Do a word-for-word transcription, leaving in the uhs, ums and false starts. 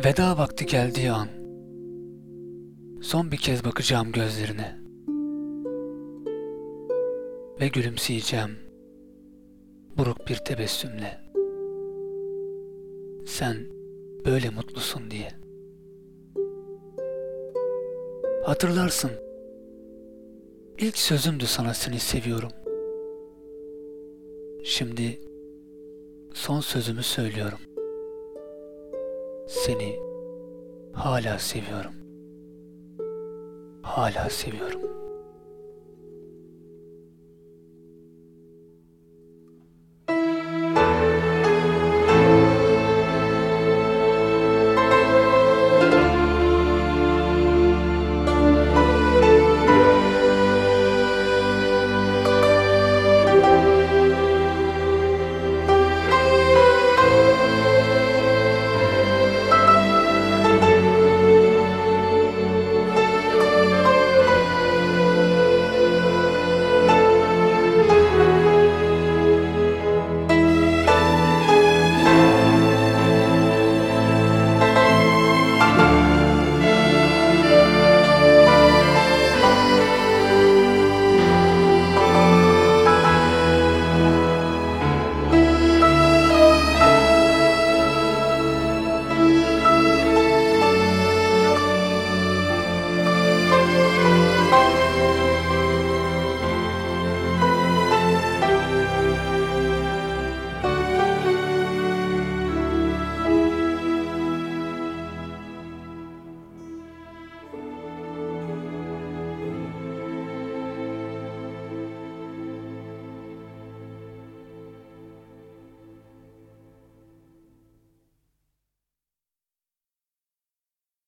Veda vakti geldiği an, son bir kez bakacağım gözlerine ve gülümseyeceğim buruk bir tebessümle. Sen böyle mutlusun diye. Hatırlarsın, ilk sözümdü sana seni seviyorum. Şimdi son sözümü söylüyorum. Seni hala seviyorum. Hala seviyorum.